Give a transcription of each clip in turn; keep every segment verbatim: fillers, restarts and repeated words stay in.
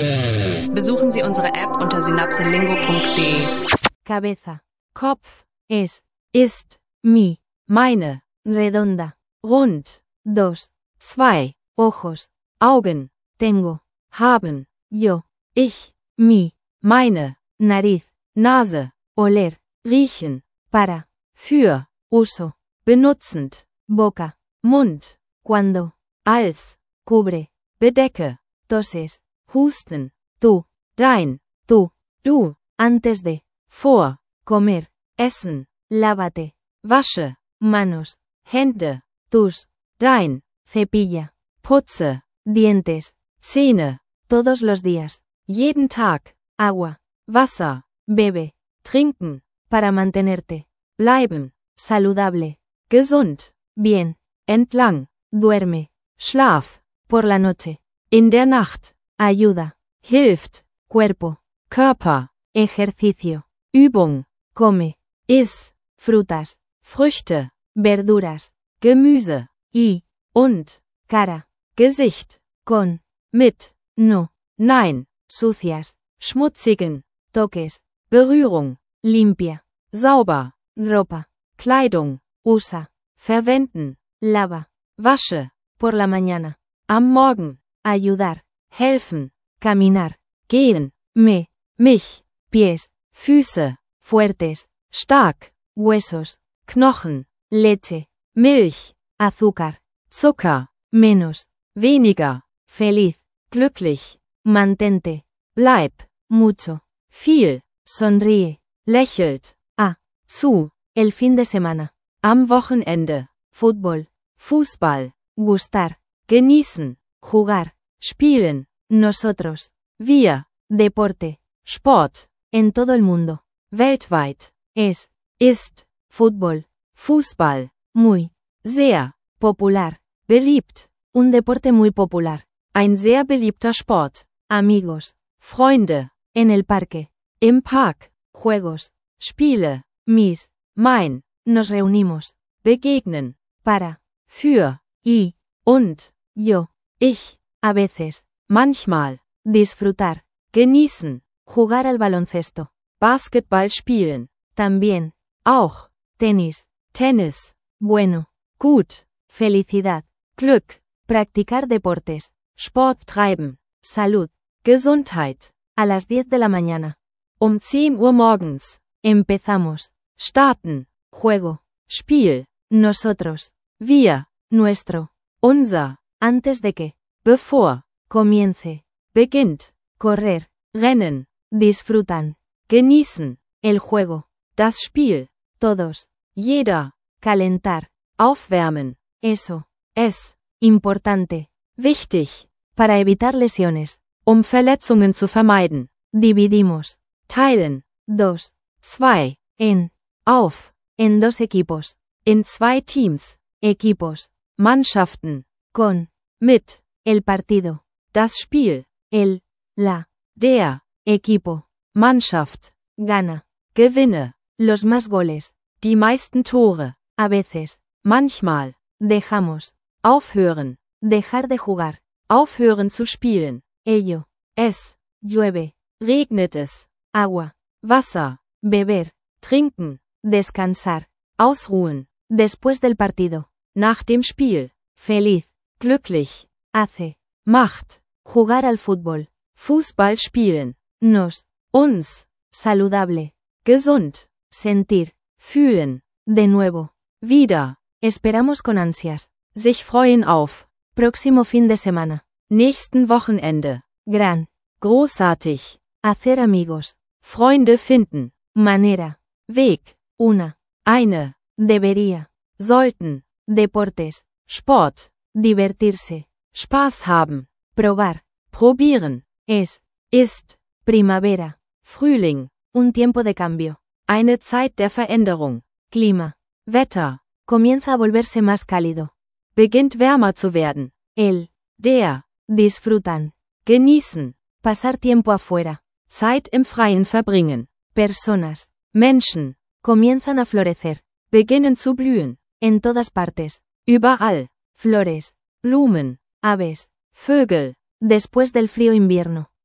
Besuchen Sie unsere App unter synapselingo punkt de. Cabeza. Kopf. Es. Ist. Mi. Meine. Redonda. Rund. Dos. Zwei. Ojos. Augen. Tengo. Haben. Yo. Ich. Mi. Meine. Nariz. Nase. Oler. Riechen. Para. Für. Uso. Benutzend. Boca. Mund. Cuando. Als. Cubre. Bedecke. Toses. Husten. Tú. Dein. Tú. Du. Antes de. Vor. Comer. Essen. Lávate. Wasche. Manos. Hände. Tus. Dein. Cepilla. Putze. Dientes. Zähne. Todos los días. Jeden Tag. Agua. Wasser. Bebe. Trinken. Para mantenerte. Bleiben. Saludable. Gesund. Bien. Entlang. Duerme. Schlaf. Por la noche. In der Nacht. Ayuda. Hilft. Cuerpo. Körper. Ejercicio. Übung. Come. Iss. Frutas. Früchte. Verduras. Gemüse. Y. Und. Cara. Gesicht. Con. Mit. No. Nein. Sucias. Schmutzigen. Toques. Berührung. Limpia. Sauber. Ropa. Kleidung. Usa. Verwenden. Lava. Wasche. Por la mañana. Am Morgen. Ayudar. Helfen. Caminar. Gehen. Me. Mich. Pies. Füße. Fuertes. Stark. Huesos. Knochen. Leche. Milch. Azúcar. Zucker. Menos. Weniger. Feliz. Glücklich. Mantente. Bleib. Mucho. Viel. Sonríe. Lächelt. A. Zu. El fin de semana. Am Wochenende. Fútbol. Fußball. Gustar. Genießen. Jugar. Spielen. Nosotros. Wir. Deporte. Sport. En todo el mundo. Weltweit. Es. Ist. Fútbol. Fußball. Muy. Sehr. Popular. Beliebt. Un deporte muy popular. Ein sehr beliebter Sport. Amigos. Freunde. En el parque. Im Park. Juegos. Spiele. Mis. Mein. Nos reunimos. Begegnen. Para. Für. Y. Und. Yo. Ich. A veces. Manchmal. Disfrutar. Genießen. Jugar al baloncesto. Basketball spielen. También. Auch. Tenis. Tennis. Bueno. Gut. Felicidad. Glück. Practicar deportes. Sport treiben. Salud. Gesundheit. A las diez de la mañana. Um zehn Uhr morgens. Empezamos. Starten. Juego. Spiel. Nosotros. Wir. Nuestro. Unser. Antes de que. Bevor. Comience. Beginnt. Correr. Rennen. Disfrutan. Genießen. El juego. Das Spiel. Todos. Jeder. Calentar. Aufwärmen. Eso. Es. Importante. Wichtig. Para evitar lesiones. Um Verletzungen zu vermeiden. Dividimos. Teilen. Dos. Zwei. En. Auf. En dos equipos. In zwei Teams. Equipos. Mannschaften. Con. Mit. El partido. Das Spiel. El. La. Der. Equipo. Mannschaft. Gana. Gewinne. Los más goles. Die meisten Tore. A veces. Manchmal. Dejamos. Aufhören. Dejar de jugar. Aufhören zu spielen. Ello. Es. Llueve. Regnet es. Agua. Wasser. Beber. Trinken. Descansar. Ausruhen. Después del partido. Nach dem Spiel. Feliz. Glücklich. Hace. Macht. Jugar al fútbol. Fußball spielen. Nos. Uns. Saludable. Gesund. Sentir. Fühlen. De nuevo. Wieder. Esperamos con ansias. Sich freuen auf. Próximo fin de semana. Nächsten Wochenende. Gran. Großartig. Hacer amigos. Freunde finden. Manera. Weg. Una. Eine. Debería. Sollten. Deportes. Sport. Divertirse. Spaß haben. Probar. Probieren. Es. Ist. Primavera. Frühling. Un tiempo de cambio. Eine Zeit der Veränderung. Clima. Wetter. Comienza a volverse más cálido. Beginnt wärmer zu werden. El. Der. Disfrutan. Genießen. Pasar tiempo afuera. Zeit im Freien verbringen. Personas. Menschen. Comienzan a florecer. Beginnen zu blühen. En todas partes. Überall. Flores. Blumen. Aves. Vögel. Después del frío invierno.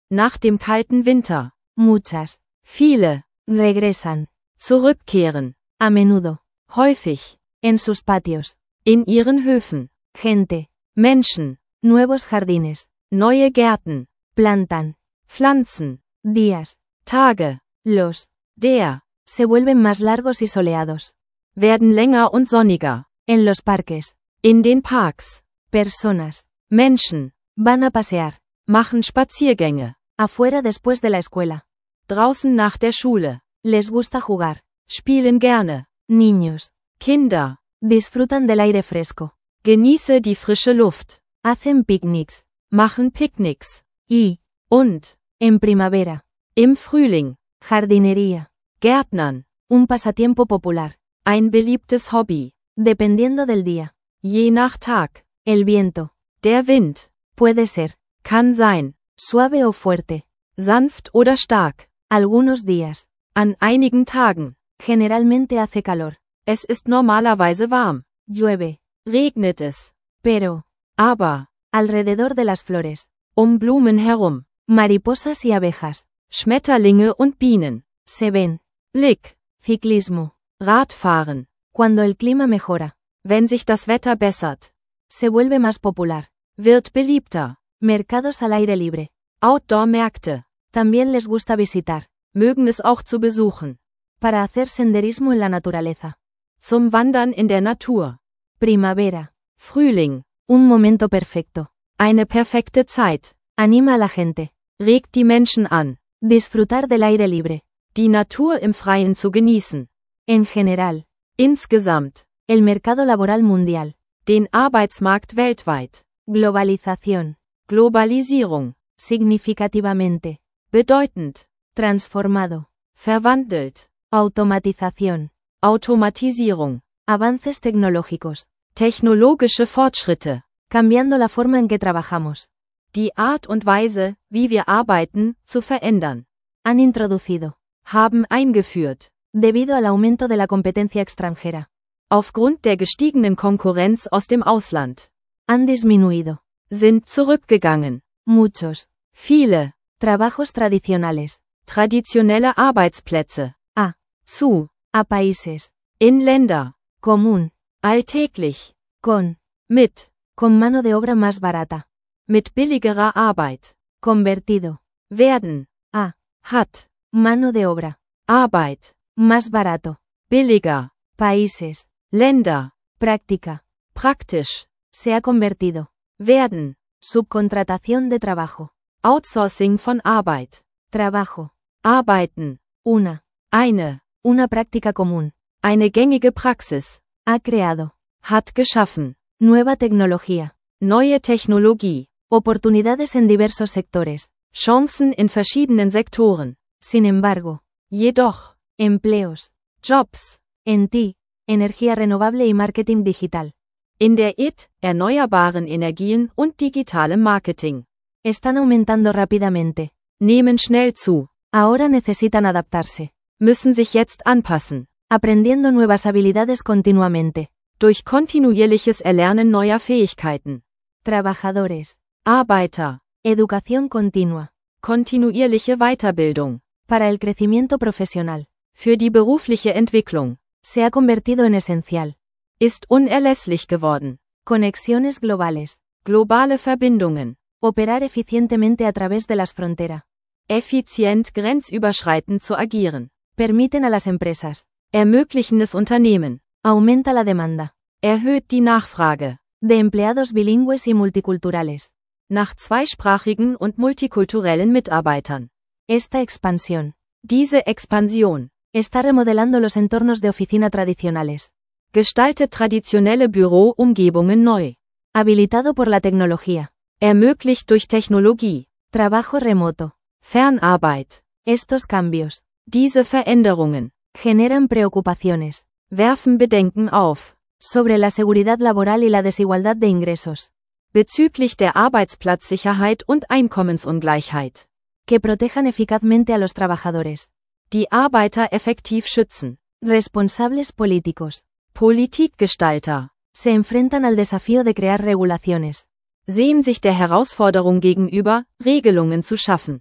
Nach dem kalten Winter. Muchas. Viele. Regresan. Zurückkehren. A menudo. Häufig. En sus patios. In ihren Höfen. Gente. Menschen. Nuevos jardines. Neue Gärten. Plantan. Pflanzen. Días. Tage. Los. Der. Se vuelven más largos y soleados. Werden länger und sonniger. En los parques. In den Parks. Personas. Menschen. Van a pasear. Machen Spaziergänge. Afuera después de la escuela. Draußen nach der Schule. Les gusta jugar. Spielen gerne. Niños. Kinder. Disfrutan del aire fresco. Genieße die frische Luft. Hacen picnics. Machen Picknicks. Y. Und. En primavera. Im Frühling. Jardinería. Gärtnern. Un pasatiempo popular. Ein beliebtes Hobby. Dependiendo del día. Je nach Tag. El viento. Der Wind. Puede ser. Kann sein. Suave o fuerte. Sanft oder stark. Algunos días. An einigen Tagen. Generalmente hace calor. Es ist normalerweise warm. Llueve. Regnet es. Pero. Aber. Alrededor de las flores. Um Blumen herum. Mariposas y abejas. Schmetterlinge und Bienen. Se ven. Blick. Ciclismo. Radfahren. Cuando el clima mejora. Wenn sich das Wetter bessert. Se vuelve más popular. Wird beliebter. Mercados al aire libre. Outdoor-Märkte. También les gusta visitar. Mögen es auch zu besuchen. Para hacer senderismo en la naturaleza. Zum Wandern in der Natur. Primavera. Frühling. Un momento perfecto. Eine perfekte Zeit. Anima a la gente. Regt die Menschen an. Disfrutar del aire libre. Die Natur im Freien zu genießen. En general. Insgesamt. El mercado laboral mundial. Den Arbeitsmarkt weltweit. Globalización. Globalisierung. Significativamente. Bedeutend. Transformado. Verwandelt. Automatización. Automatisierung. Avances tecnológicos. Technologische Fortschritte. Cambiando la forma en que trabajamos. Die Art und Weise, wie wir arbeiten, zu verändern. Han introducido. Haben eingeführt. Debido al aumento de la competencia extranjera. Aufgrund der gestiegenen Konkurrenz aus dem Ausland. Han disminuido. Sind zurückgegangen. Muchos. Viele. Trabajos tradicionales. Traditionelle Arbeitsplätze. A. Zu. A países. In Länder. Común. Alltäglich. Con. Mit. Con mano de obra más barata. Mit billigerer Arbeit. Convertido. Werden. A. Hat. Mano de obra. Arbeit. Más barato. Billiger. Países. Länder. Práctica. Praktisch. Se ha convertido. Werden. Subcontratación de trabajo. Outsourcing von Arbeit. Trabajo. Arbeiten. Una. Eine. Una práctica común. Eine gängige Praxis. Ha creado. Hat geschaffen. Nueva tecnología. Neue Technologie. Oportunidades en diversos sectores. Chancen in verschiedenen Sektoren. Sin embargo. Jedoch. Empleos. Jobs. En ti. Energía renovable y marketing digital. In der I T, erneuerbaren Energien und digitalem Marketing. Están aumentando rápidamente. Nehmen schnell zu. Ahora necesitan adaptarse. Müssen sich jetzt anpassen. Aprendiendo nuevas habilidades continuamente. Durch kontinuierliches Erlernen neuer Fähigkeiten. Trabajadores. Arbeiter. Educación continua. Kontinuierliche Weiterbildung. Para el crecimiento profesional. Für die berufliche Entwicklung. Se ha convertido en esencial. Ist unerlässlich geworden. Conexiones globales. Globale Verbindungen. Operar eficientemente a través de las fronteras. Effizient grenzüberschreitend zu agieren. Permiten a las empresas. Ermöglichen es Unternehmen. Aumenta la demanda. Erhöht die Nachfrage. De empleados bilingües y multiculturales. Nach zweisprachigen und multikulturellen Mitarbeitern. Esta expansión. Diese Expansion. Está remodelando los entornos de oficina tradicionales. Gestaltet traditionelle Büroumgebungen neu. Habilitado por la tecnología. Ermöglicht durch Technologie. Trabajo remoto. Fernarbeit. Estos cambios. Diese Veränderungen. Generan preocupaciones. Werfen Bedenken auf. Sobre la seguridad laboral y la desigualdad de ingresos. Bezüglich der Arbeitsplatzsicherheit und Einkommensungleichheit. Que protejan eficazmente a los trabajadores. Die Arbeiter effektiv schützen. Responsables políticos. Politikgestalter. Se enfrentan al desafío de crear regulaciones. Sehen sich der Herausforderung gegenüber, Regelungen zu schaffen.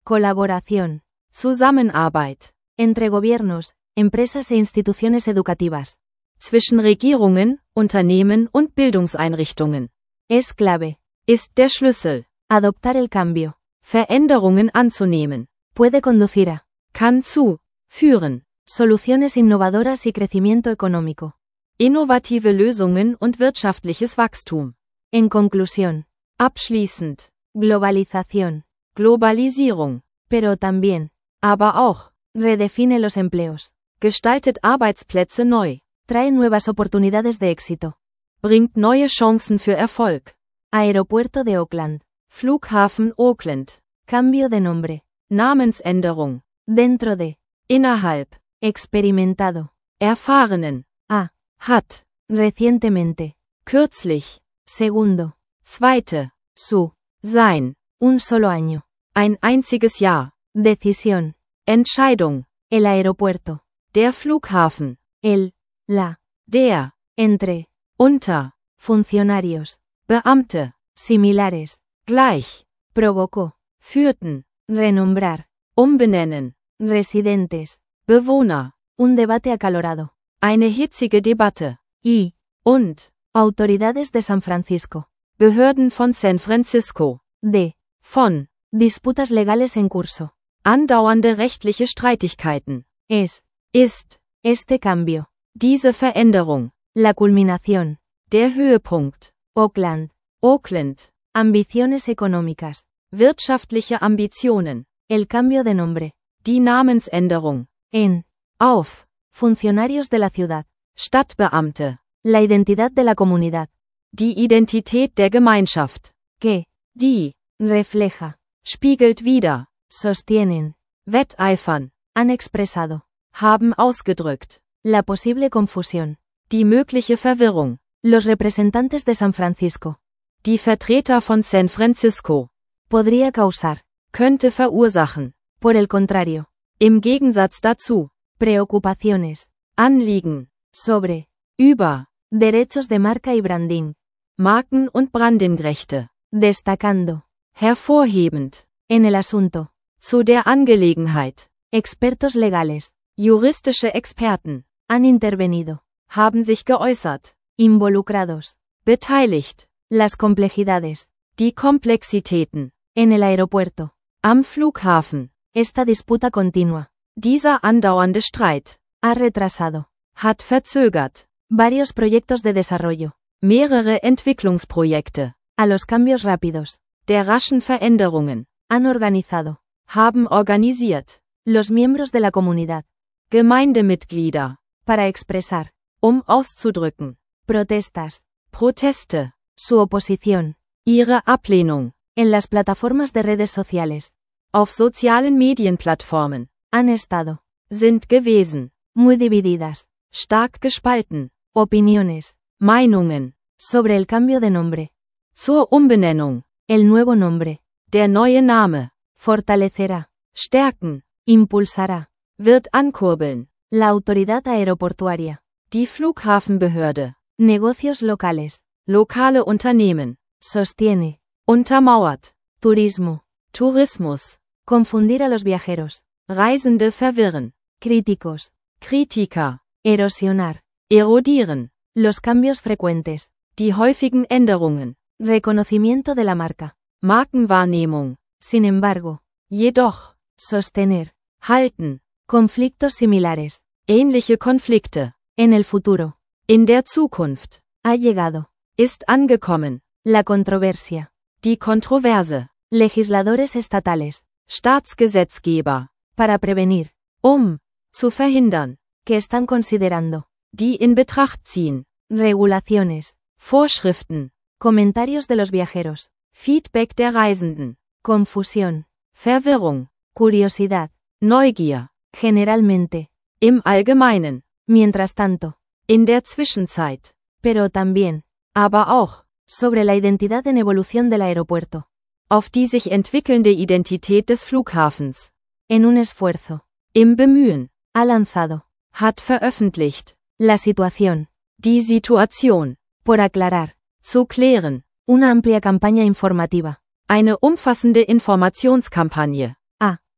Colaboración. Zusammenarbeit. Entre gobiernos, empresas e instituciones educativas. Zwischen Regierungen, Unternehmen und Bildungseinrichtungen. Es clave. Ist der Schlüssel. Adoptar el cambio. Veränderungen anzunehmen. Puede conducir a. Kann zu. Führen. Soluciones innovadoras y crecimiento económico. Innovative Lösungen und wirtschaftliches Wachstum. En conclusión. Abschließend. Globalización. Globalisierung. Pero también. Aber auch. Redefine los empleos. Gestaltet Arbeitsplätze neu. Trae nuevas oportunidades de éxito. Bringt neue Chancen für Erfolg. Aeropuerto de Oakland. Flughafen Oakland. Cambio de nombre. Namensänderung. Dentro de. Innerhalb. Experimentado. Erfahrenen. A. Hat. Recientemente. Kürzlich. Segundo. Zweite. Su. Sein. Un solo año. Ein einziges Jahr. Decisión. Entscheidung. El aeropuerto. Der Flughafen. El. La. Der. Entre. Unter. Funcionarios. Beamte. Similares. Gleich. Provocó. Führten. Renombrar. Umbenennen. Residentes. Bewohner. Un debate acalorado. Eine hitzige Debatte. Y. Und. Autoridades de San Francisco. Behörden von San Francisco. De. Von. Disputas legales en curso. Andauernde rechtliche Streitigkeiten. Es. Ist. Este cambio. Diese Veränderung. La culminación. Der Höhepunkt. Oakland. Oakland. Ambiciones económicas. Wirtschaftliche Ambitionen. El cambio de nombre. Die Namensänderung. En. Auf. Funcionarios de la ciudad. Stadtbeamte. La identidad de la comunidad. Die Identität der Gemeinschaft. Que. Die. Refleja. Spiegelt wider. Sostienen. Wetteifern. Han expresado. Haben ausgedrückt. La posible confusión. Die mögliche Verwirrung. Los representantes de San Francisco. Die Vertreter von San Francisco. Podría causar. Könnte verursachen. Por el contrario. Im Gegensatz dazu. Preocupaciones. Anliegen. Sobre. Über. Derechos de marca y branding. Marken- und Brandingrechte. Destacando. Hervorhebend. En el asunto. Zu der Angelegenheit. Expertos legales. Juristische Experten. Han intervenido. Haben sich geäußert. Involucrados. Beteiligt. Las complejidades. Die Komplexitäten. En el aeropuerto. Am Flughafen. Esta disputa continua. Dieser andauernde Streit. Ha retrasado. Hat verzögert. Varios proyectos de desarrollo. Mehrere Entwicklungsprojekte. A los cambios rápidos. Der raschen Veränderungen. Han organizado. Haben organisiert. Los miembros de la comunidad. Gemeindemitglieder. Para expresar. Um auszudrücken. Protestas. Proteste. Su oposición. Ihre Ablehnung. En las plataformas de redes sociales. Auf sozialen Medienplattformen. Han estado. Sind gewesen. Muy divididas. Stark gespalten. Opiniones. Meinungen. Sobre el cambio de nombre. Zur Umbenennung. El nuevo nombre. Der neue Name. Fortalecerá. Stärken. Impulsará. Wird ankurbeln. La autoridad aeroportuaria. Die Flughafenbehörde. Negocios locales. Lokale Unternehmen. Sostiene. Untermauert. Turismo. Tourismus. Confundir a los viajeros. Reisende verwirren. Críticos. Kritiker. Erosionar. Erodieren. Los cambios frecuentes. Die häufigen Änderungen. Reconocimiento de la marca. Markenwahrnehmung. Sin embargo. Jedoch. Sostener. Halten. Conflictos similares. Ähnliche Konflikte. En el futuro. In der Zukunft. Ha llegado. Ist angekommen. La controversia. Die Kontroverse. Legisladores estatales. Staatsgesetzgeber. Para prevenir. Um. Zu verhindern. Que están considerando. Die in Betracht ziehen. Regulaciones. Vorschriften. Comentarios de los viajeros. Feedback der Reisenden. Confusión. Verwirrung. Curiosidad. Neugier. Generalmente. Im Allgemeinen. Mientras tanto. In der Zwischenzeit. Pero también. Aber auch. Sobre la identidad en evolución del aeropuerto. Auf die sich entwickelnde Identität des Flughafens. En un esfuerzo. Im Bemühen. Ha lanzado. Hat veröffentlicht. La situación. Die Situation. Por aclarar. Zu klären. Una amplia campaña informativa. Eine umfassende Informationskampagne. A.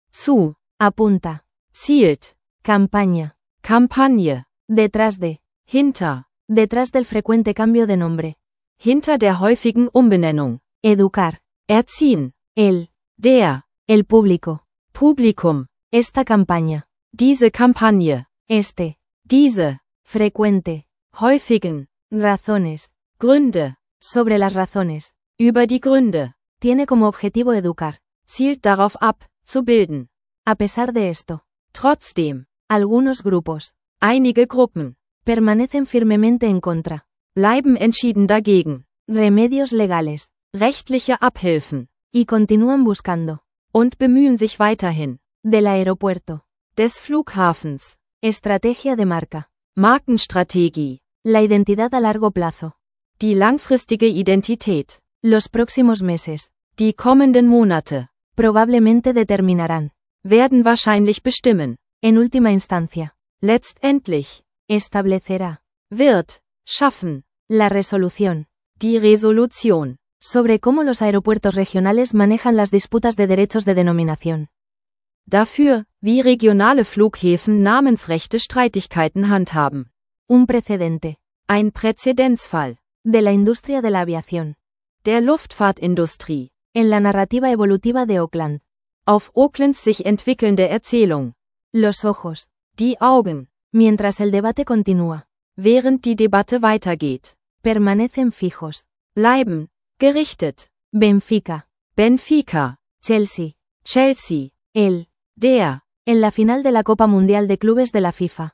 zu, apunta, zielt, campaña, Kampagne, detrás de, hinter, detrás del frecuente cambio de nombre, hinter der häufigen Umbenennung, educar, erziehen, el, der, el público, Publikum, esta campaña, diese Kampagne, este, diese, frecuente, häufigen, razones, Gründe, sobre las razones, über die Gründe, tiene como objetivo educar. zielt darauf ab, zu bilden. A pesar de esto, Trotzdem, algunos grupos, einige Gruppen, permanecen firmemente en contra. bleiben entschieden dagegen, Remedios legales, rechtliche Abhilfen, y continúan buscando. und bemühen sich weiterhin, Del aeropuerto. des Flughafens, Estrategia de marca. Markenstrategie, La identidad a largo plazo. die langfristige Identität, Los próximos meses, die kommenden Monate, probablemente determinarán, werden wahrscheinlich bestimmen, en última instancia, letztendlich, establecerá, wird, schaffen, la resolución, die Resolution, sobre cómo los aeropuertos regionales manejan las disputas de derechos de denominación. dafür, wie regionale Flughäfen namensrechte Streitigkeiten handhaben. Un precedente, Ein Präzedenzfall, de la industria de la aviación, der Luftfahrtindustrie, en la narrativa evolutiva de Oakland. auf Oaklands sich entwickelnde Erzählung, Los ojos, die Augen, mientras el debate continúa, während die Debatte weitergeht, permanecen fijos. bleiben, gerichtet, Benfica, Benfica, Chelsea, Chelsea, el, der, en la final de la Copa Mundial de Clubes de la FIFA,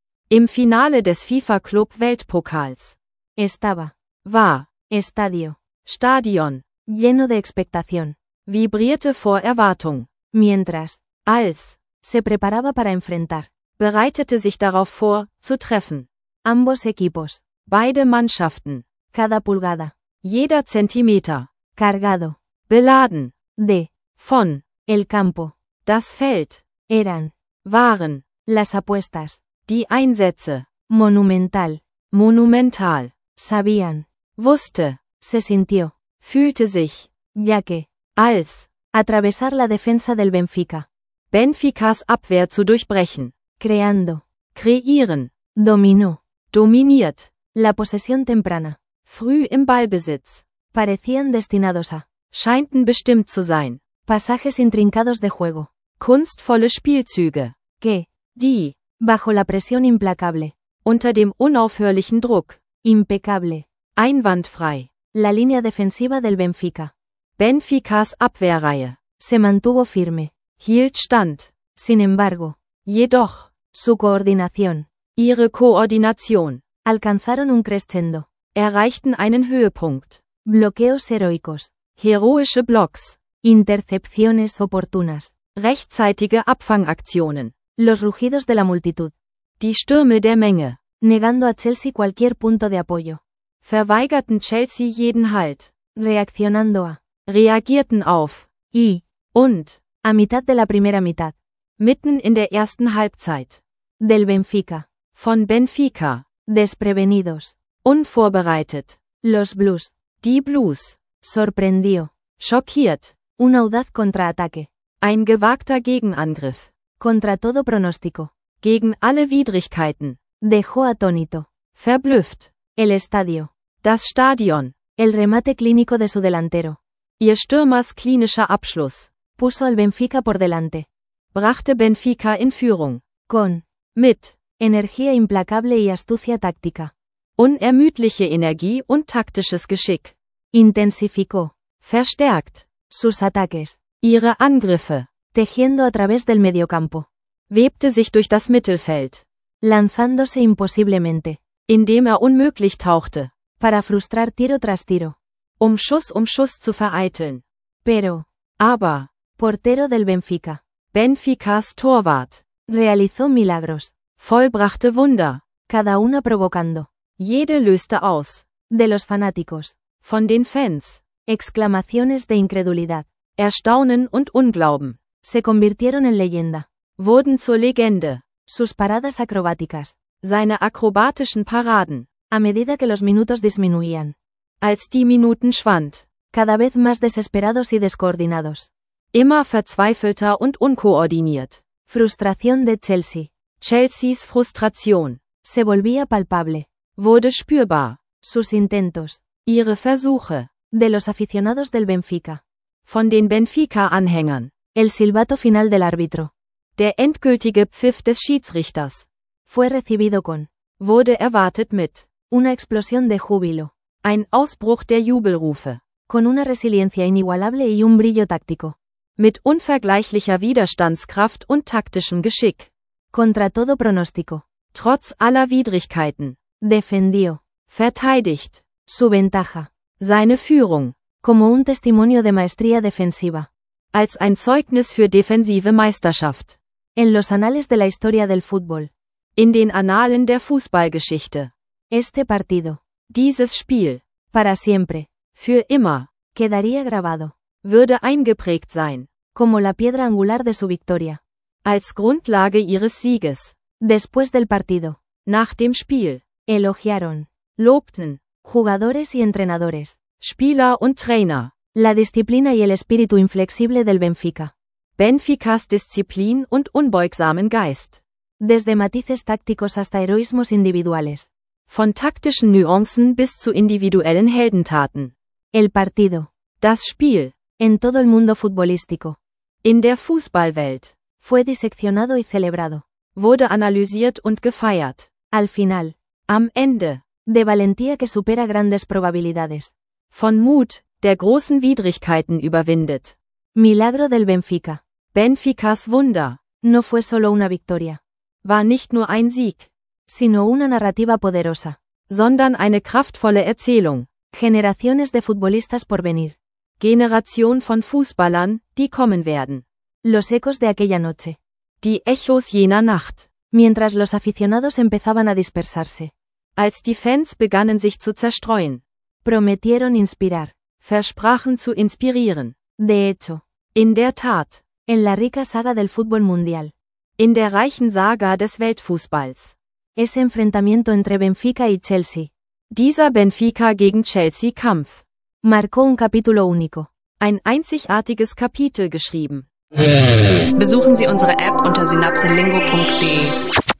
im Finale des FIFA Club Weltpokals, estaba, war, estadio, Stadion, lleno de expectación, vibrierte vor Erwartung, mientras, als, se preparaba para enfrentar, bereitete sich darauf vor, zu treffen, ambos equipos, beide Mannschaften, cada pulgada, jeder Zentimeter, cargado, beladen, de, von, el campo, das Feld, eran, waren, las apuestas, die Einsätze, monumental, monumental, sabían, wusste, se sintió, fühlte sich, ya que, als, atravesar la defensa del Benfica, Benficas Abwehr zu durchbrechen, creando, kreieren, dominó, dominiert, la posesión temprana, früh im Ballbesitz, parecían destinados a, scheinten bestimmt zu sein, pasajes intrincados de juego, kunstvolle Spielzüge, que, die, bajo la presión implacable, unter dem unaufhörlichen Druck, impecable, einwandfrei, la línea defensiva del Benfica, Benficas Abwehrreihe, se mantuvo firme, hielt stand, sin embargo, jedoch, su coordinación, ihre Koordination, alcanzaron un crescendo, erreichten einen Höhepunkt, bloqueos heroicos, heroische Blocks, intercepciones oportunas, rechtzeitige Abfangaktionen, los rugidos de la multitud, die Stürme der Menge, negando a Chelsea cualquier punto de apoyo, verweigerten Chelsea jeden Halt, reaccionando a, reagierten auf, y, und, a mitad de la primera mitad, mitten in der ersten Halbzeit, del Benfica, von Benfica, desprevenidos, unvorbereitet, los Blues, die Blues, sorprendió, schockiert, un audaz contraataque, ein gewagter Gegenangriff, contra todo pronóstico, gegen alle Widrigkeiten, dejó atónito, verblüfft, el estadio, das Stadion, el remate clínico de su delantero, ihr Stürmers klinischer Abschluss, puso al Benfica por delante, brachte Benfica in Führung, con, mit, energía implacable y astucia táctica, unermüdliche Energie und taktisches Geschick, intensificó, verstärkt, sus ataques, ihre Angriffe, tejiendo a través del mediocampo, webte sich durch das Mittelfeld, lanzándose imposiblemente, indem er unmöglich tauchte, para frustrar tiro tras tiro, um Schuss um Schuss zu vereiteln. pero, Aber, portero del Benfica, Benficas Torwart, realizó milagros, vollbrachte Wunder, cada una provocando, jede löste aus, de los fanáticos, von den Fans, exclamaciones de incredulidad, Erstaunen und Unglauben, se convirtieron en leyenda, wurden zur Legende, sus paradas acrobáticas, seine akrobatischen Paraden, a medida que los minutos disminuían, als die Minuten schwand, cada vez más desesperados y descoordinados, Immer verzweifelter und unkoordiniert. Frustración de Chelsea. Chelseas Frustration. Se volvía palpable. Wurde spürbar. Sus intentos. Ihre Versuche. De los aficionados del Benfica. Von den Benfica-Anhängern. El silbato final del árbitro. Der endgültige Pfiff des Schiedsrichters. Fue recibido con. Wurde erwartet mit. Una explosión de júbilo. Ein Ausbruch der Jubelrufe. Con una resiliencia inigualable y un brillo táctico. Mit unvergleichlicher Widerstandskraft und taktischem Geschick. Contra todo pronóstico. Trotz aller Widrigkeiten. Defendió. Verteidigt. Su ventaja. Seine Führung. Como un testimonio de maestría defensiva. Als ein Zeugnis für defensive Meisterschaft. En los anales de la historia del fútbol. In den Annalen der Fußballgeschichte. Este partido. Dieses Spiel. Para siempre. Für immer. Quedaría grabado. Würde eingeprägt sein. Como la piedra angular de su victoria. Als Grundlage ihres Sieges. Después del partido. Nach dem Spiel. Elogiaron. Lobten. Jugadores y entrenadores. Spieler und Trainer. La disciplina y el espíritu inflexible del Benfica. Benficas Disziplin und unbeugsamen Geist. Desde matices tácticos hasta heroísmos individuales. Von taktischen Nuancen bis zu individuellen Heldentaten. El partido. Das Spiel. En todo el mundo futbolístico. In der Fußballwelt. Fue diseccionado y celebrado. Wurde analysiert und gefeiert. Al final. Am Ende. De valentía que supera grandes probabilidades. Von Mut, der großen Widrigkeiten überwindet. Milagro del Benfica. Benficas Wunder. No fue solo una victoria. War nicht nur ein Sieg. Sino una narrativa poderosa. Sondern eine kraftvolle Erzählung. Generaciones de futbolistas por venir. Generation von Fußballern, die kommen werden. Los ecos de aquella noche. Die Echos jener Nacht. Mientras los aficionados empezaban a dispersarse. Als die Fans begannen sich zu zerstreuen. Prometieron inspirar. Versprachen zu inspirieren. De hecho. In der Tat. En la rica saga del fútbol mundial. In der reichen Saga des Weltfußballs. Ese enfrentamiento entre Benfica y Chelsea. Dieser Benfica gegen Chelsea Kampf. Marcó un capítulo único. Ein einzigartiges Kapitel geschrieben. Besuchen Sie unsere App unter synapselingo punkt de.